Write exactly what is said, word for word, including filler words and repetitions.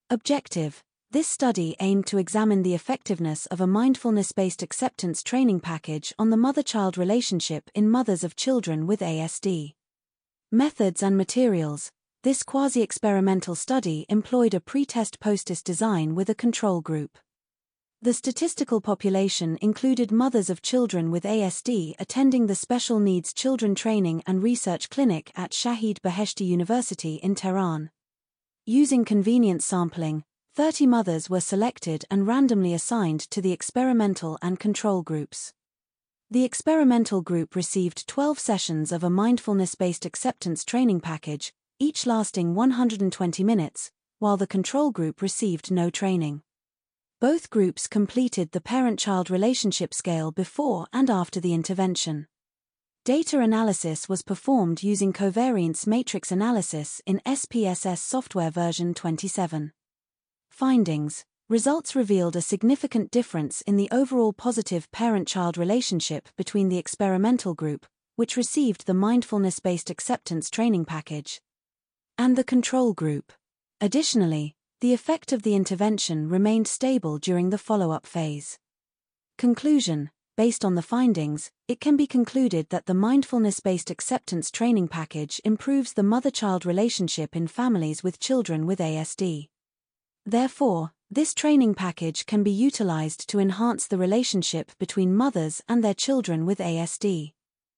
Objective: this study aimed to examine the effectiveness of a mindfulness-based acceptance training package on the mother-child relationship in mothers of children with A S D. Methods and materials: this quasi-experimental study employed a pre-test post-test design with a control group. The statistical population included mothers of children with A S D attending the Special Needs Children Training and Research Clinic at Shahid Beheshti University in Tehran. Using convenience sampling, thirty mothers were selected and randomly assigned to the experimental and control groups. The experimental group received twelve sessions of a mindfulness-based acceptance training package, each lasting one hundred twenty minutes, while the control group received no training. Both groups completed the parent-child relationship scale before and after the intervention. Data analysis was performed using covariance matrix analysis in S P S S software version twenty-seven. Findings: results revealed a significant difference in the overall positive parent-child relationship between the experimental group, which received the mindfulness-based acceptance training package, and the control group. Additionally, the effect of the intervention remained stable during the follow-up phase. Conclusion: based on the findings, it can be concluded that the mindfulness-based acceptance training package improves the mother-child relationship in families with children with A S D. Therefore, this training package can be utilized to enhance the relationship between mothers and their children with A S D.